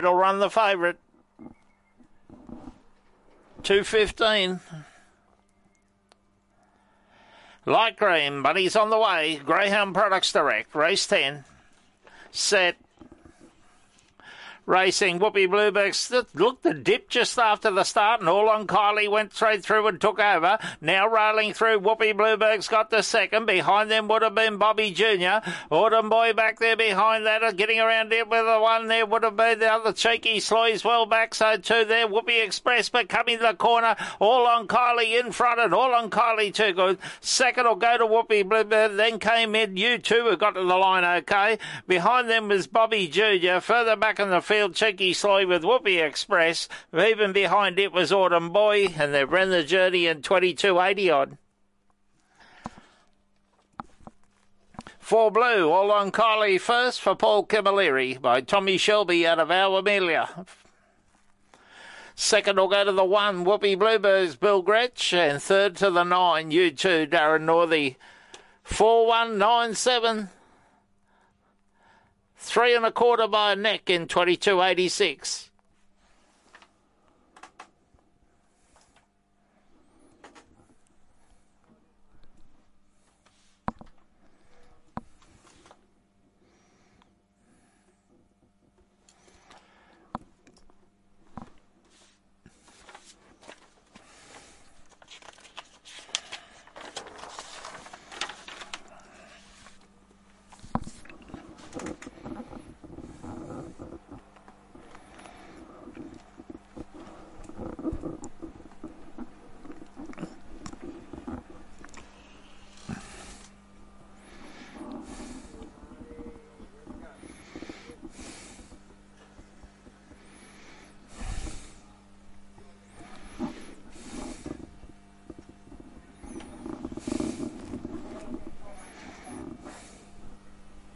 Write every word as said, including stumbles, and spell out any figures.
It'll run the favourite. two fifteen. Light green, but he's on the way. Greyhound Products Direct, race ten. Set. Racing, Whoopi Bluebergs looked the dip just after the start, and All on Kylie went straight through and took over. Now rolling through, Whoopi Bluebergs got the second. Behind them would have been Bobby Junior Autumn Boy back there behind that, getting around it with the one there would have been the other Cheeky Sloy's well back, so two there. Whoopi Express, but coming to the corner, All on Kylie in front, and All on Kylie too good. Second will go to Whoopi Blueberg, then came in You Two, who got to the line okay. Behind them was Bobby Junior Further back in the field, Cheeky Sloy with Whoopi Express. Even behind it was Autumn Boy, and they ran the journey in twenty-two eighty odd. For Blue, All on Kylie first for Paul Camilleri by Tommy Shelby out of Our Amelia. Second will go to the one, Whoopi Bluebergs, Bill Gretsch, and third to the nine, You Two, Darren Northey. Four one nine seven. Three and a quarter by a neck in twenty-two eighty-six.